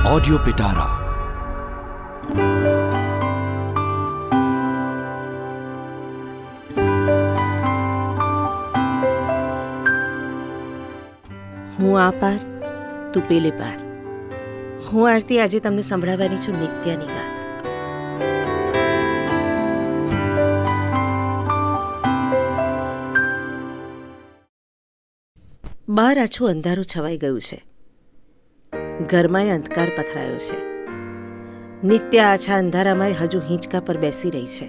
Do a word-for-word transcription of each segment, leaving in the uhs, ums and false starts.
Audio पिटारा। હું આ પાર, તું પેલે પાર. હું આરતી આજે તમને સંભળાવવાની છું નિત્યાની વાત. બહાર આછું અંધારું છવાઈ ગયું છે. ઘરમાંય અંધકાર પથરાયો છે. નિત્યા આછા અંધારામાં હજુ હિંચકા પર બેસી રહી છે.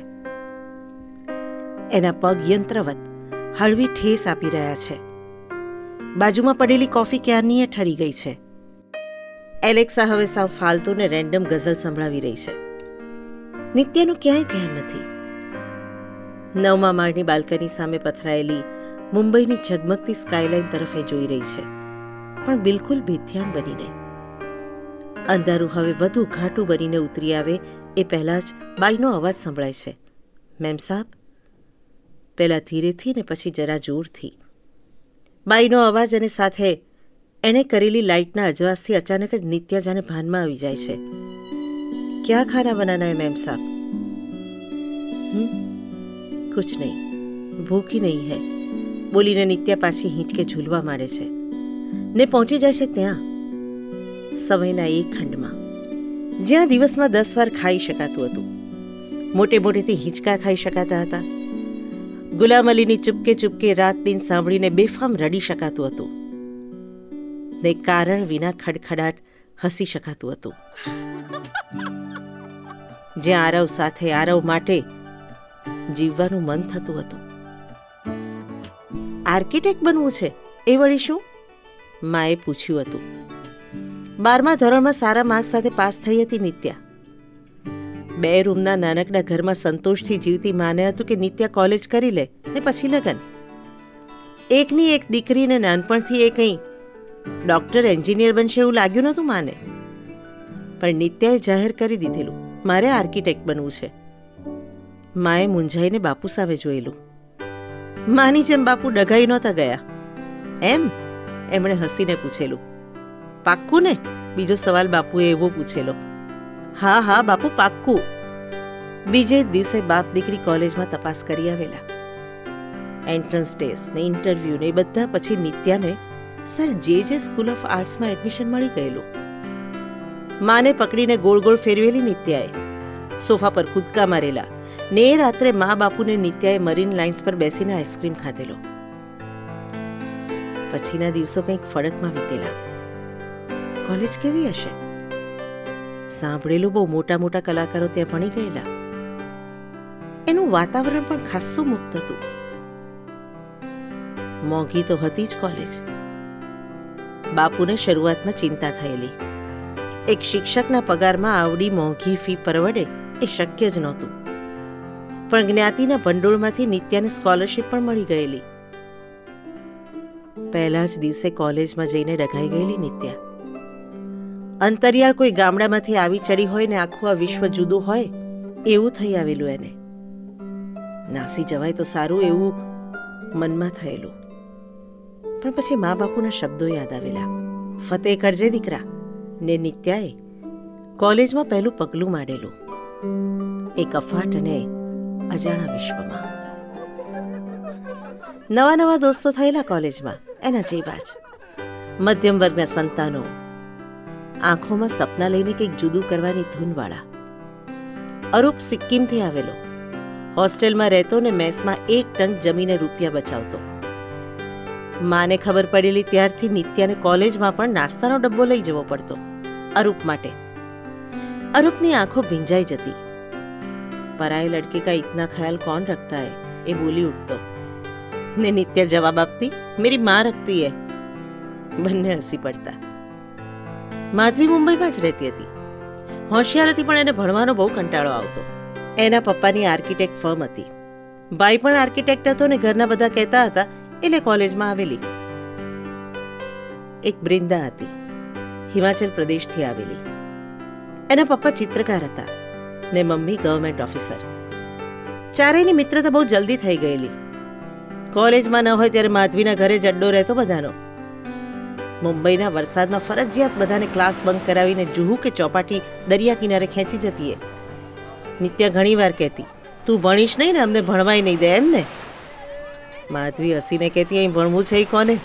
એના પગ યંત્રવત હળવી ઠેસ આપી રહ્યા છે. બાજુમાં પડેલી કોફી ક્યારની ઠરી ગઈ છે. એલેક્સા હવે સાવ ફાલતુ ને રેન્ડમ ગઝલ સંભળાવી રહી છે. નિત્યાનું ક્યાંય ધ્યાન નથી. નવમા માળની બાલ્કની સામે પથરાયેલી મુંબઈની ઝગમગતી સ્કાયલાઇન તરફ એ જોઈ રહી છે, પણ બિલકુલ બેધ્યાન બનીને. અંધારું હવે વધુ ઘાટું બનીને ઉતરી આવે એ પહેલાં જ બાઈનો અવાજ સંભળાય છે. મેમ સાહેબ. પહેલાં ધીરેથી ને પછી જરા જોરથી. બાઈનો અવાજ અને સાથે એણે કરેલી લાઇટના અજવાસથી અચાનક જ નિત્યા જાણે ભાનમાં આવી જાય છે. ક્યાં ખાના બનાના હે મેમ સાહેબ? હમ કુછ નહીં, ભૂખી નહીં હૈ, બોલીને નિત્યા પાછી હિંચકે ઝૂલવા માંડે છે ને પહોંચી જાય છે ત્યાં સમયના એક ખંડમાં, જ્યાં દિવસમાં દસ વાર ખાઈ શકાતું હતું. મોટે મોટેથી હિંચકા ખાઈ શકાતા હતા. ગુલામ અલીની ચૂપકે ચૂપકે રાત દિન સાંભળીને બેફામ રડી શકાતું હતું ને કારણ વિના ખડખડાટ હસી શકાતું હતું. જ્યાં આરવ સાથે આરવ માટે જીવવાનું મન થતું હતું. આર્કિટેક્ટ બનવું છે એ વળી શું? માએ પૂછ્યું હતું. બારમા ધોરણમાં સારા માર્ક્સ સાથે પાસ થઈ હતી નિત્યા. બે રૂમના નાનકડા ઘરમાં સંતોષથી જીવતી માને હતું કે નિત્યા કોલેજ કરી લે ને પછી લગ્ન. એકની એક દીકરીને નાનપણથી એ કંઈ ડૉક્ટર એન્જિનિયર બનશે એવું લાગ્યું નહોતું માને. પણ નિત્યાએ જાહેર કરી દીધેલું, મારે આર્કિટેક્ટ બનવું છે. માએ મૂંઝાઈને બાપુ સામે જોયેલું. માની જેમ બાપુ ડઘાઈ નહોતા ગયા. એમ? એમણે હસીને પૂછેલું. પાક્કું ને? બીજો સવાલ બાપુએ એવો પૂછેલો. હા હા બાપુ પાક્કું. બીજે જ દિવસે બાપ દીકરી કોલેજમાં તપાસ કરી આવેલા. એન્ટ્રન્સ ટેસ્ટ ને ઇન્ટરવ્યૂ ને બધા પછી નિત્યાને સર જે જે સ્કૂલ ઓફ આર્ટ્સમાં એડમિશન મળી ગયેલું. માને પકડીને ગોળ ગોળ ફેરવેલી નિત્યાએ. સોફા પર કૂદકા મારેલા ને એ રાત્રે મા બાપુને નિત્યાએ મરીન લાઇન્સ પર બેસીને આઈસ્ક્રીમ ખાધેલો. પછીના દિવસો કંઈક ફડકમાં વીતેલા. કોલેજ કેવી હશે? સાંભળેલું બહુ મોટા મોટા કલાકારો ત્યાં ભણી ગયેલા. એનું વાતાવરણ પણ ખાસ્સું મુક્ત હતું. મોંઘી તો હતી જ કોલેજ. બાપુને શરૂઆતમાં ચિંતા થયેલી. એક શિક્ષકના પગારમાં આવડી મોંઘી ફી પરવડે એ શક્ય જ નહોતું. પણ જ્ઞાતિના ભંડોળમાંથી નિત્યાને સ્કોલરશીપ પણ મળી ગયેલી. પહેલા જ દિવસે કોલેજમાં જઈને ડઘાઈ ગયેલી નિત્યા. અંતરિયાળ કોઈ ગામડામાંથી આવી ચડી હોય ને આખું આ વિશ્વ જુદું હોય એવું થઈ આવેલું એને. નાસી જવાય તો સારું એવું મનમાં થયેલું. પણ પછી મા બાપુના શબ્દો યાદ આવેલા. ફતેહ કરજે દીકરા. ને નિત્યાએ કોલેજમાં પહેલું પગલું માંડેલું. એક અફાટ અને અજાણા વિશ્વમાં. નવા નવા દોસ્તો થયેલા કોલેજમાં એના જેવા જ. મધ્યમ વર્ગના સંતાનો. આંખોમાં સપના લઈને કંઈક જુદું કરવાની ધૂનવાળા. અરૂપ સિક્કિમથી આવેલો. હોસ્ટેલમાં રહેતો ને મેસમાં એક ટંક જમીને રૂપિયા બચાવતો. માને ખબર પડેલી ત્યારથી નિત્યાને કોલેજમાં પણ નાસ્તાનો ડબ્બો લઈ જવો પડતો અરૂપ માટે. અરૂપની આંખો ભીંજાઈ જતી. પરાય લડકે કા ઇતના ખ્યાલ કોણ રખતા હે એ બોલી ઉઠતો ને નિત્યા જવાબ આપતી, મેરી માં રખતી હે. બંને હસી પડતા. માધવી મુંબઈમાં જ રહેતી હતી. હોશિયાર હતી પણ એને ભણવાનો બહુ કંટાળો આવતો. એના પપ્પાની આર્કિટેક્ટ ફર્મ હતી. ભાઈ પણ આર્કિટેક્ટ હતો ને ઘરના બધા કહેતા હતા એટલે કોલેજમાં આવેલી. એક બ્રિંદા હતી, હિમાચલ પ્રદેશથી આવેલી. એના પપ્પા ચિત્રકાર હતા ને મમ્મી ગવર્મેન્ટ ઓફિસર. ચારેયની મિત્રતા બહુ જલ્દી થઈ ગયેલી. કોલેજમાં ન હોય ત્યારે માધવીના ઘરે જ અડ્ડો રહેતો બધાનો. મુંબઈના વરસાદમાં ફરજિયાત બધાને ક્લાસ બંક કરાવીને જુહુ કે ચોપાટી દરિયા કિનારે ખેંચી જતી એ. નિત્યા ઘણીવાર કહેતી, તું ભણીશ નહીં ને, અમને ભણવાય નહીં દે એમ ને. માધવી હસીને કહેતી, અહીં ભણવું છે એ કોને?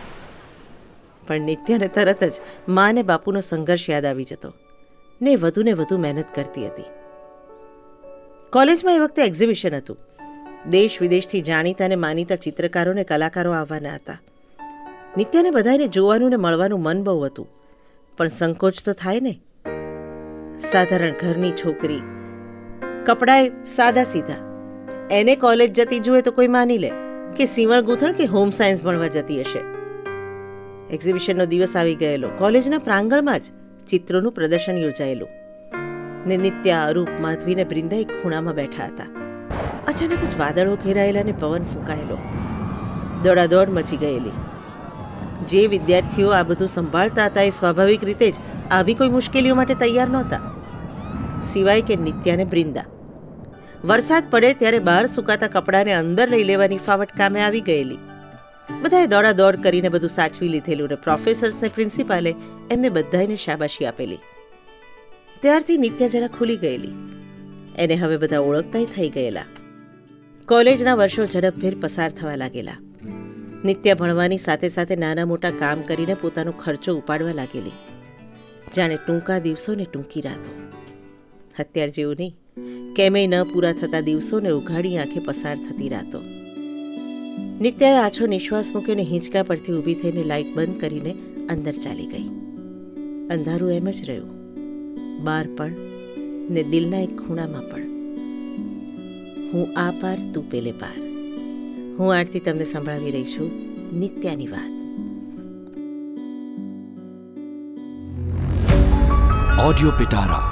પણ નિત્યાને તરત જ મા અને બાપુનો સંઘર્ષ યાદ આવી જતો ને વધુ ને વધુ મહેનત કરતી હતી. કોલેજમાં એ વખતે એક્ઝિબિશન હતું. દેશ વિદેશથી જાણીતા અને માનીતા ચિત્રકારો ને કલાકારો આવવાના હતા. નિત્યાને બધાને જોવાનું ને મળવાનું મન બહુ હતું, પણ સંકોચ તો થાય ને. સાધારણ ઘરની છોકરી, કપડાએ સાદા સીધા, એને કોલેજ જતી જુએ તો કોઈ માની લે કે સીવણ ગૂંથણ કે હોમ સાયન્સ ભણવા જતી હશે. એક્ઝિબિશનનો દિવસ આવી ગયેલો. કોલેજના પ્રાંગણમાં જ ચિત્રોનું પ્રદર્શન યોજાયેલું ને નિત્યા, અરૂપ, માધવી ને બ્રિંદા એક ખૂણામાં બેઠા હતા. અચાનક જ વાદળો ઘેરાયેલા ને પવન ફૂંકાયેલો. દોડાદોડ મચી ગયેલી. જે વિદ્યાર્થીઓ આ બધું સંભાળતા હતા એ સ્વાભાવિક રીતે જ આવી કોઈ મુશ્કેલીઓ માટે તૈયાર નહોતા, સિવાય કે નિત્યા ને બ્રિંદા. વરસાદ પડે ત્યારે બહાર સુકાતા કપડાને અંદર લઈ લેવાની ફાવટ કામે આવી ગયેલી. બધાએ દોડાદોડ કરીને બધું સાચવી લીધેલું ને પ્રોફેસર્સ ને પ્રિન્સિપાલે એમને બધાને શાબાશી આપેલી. ત્યારથી નિત્યા જરા ખુલી ગયેલી. એને હવે બધા ઓળખતા થઈ ગયેલા. કોલેજના વર્ષો ઝડપભેર પસાર થવા લાગેલા. નિત્યા ભણવાની સાથે સાથે નાના મોટા કામ કરીને પોતાનો ખર્ચો ઉપાડવા લાગેલી. જાણે ટૂંકા દિવસો ને ટૂંકી રાતો. અત્યાર જેવું નહીં, કેમેય ન પૂરા થતા દિવસોને ઉઘાડી આંખે પસાર થતી રાતો. નિત્યાએ આછો નિશ્વાસ મૂકીને હિંચકા પરથી ઊભી થઈને લાઇટ બંધ કરીને અંદર ચાલી ગઈ. અંધારું એમ જ રહ્યું, બહાર પણ ને દિલના એક ખૂણામાં પણ. હું આ પાર, તું પેલે પાર. હું આરતી તમને સંભળાવી રહી છું નિત્યાની વાત. ઓડિયો પિટારા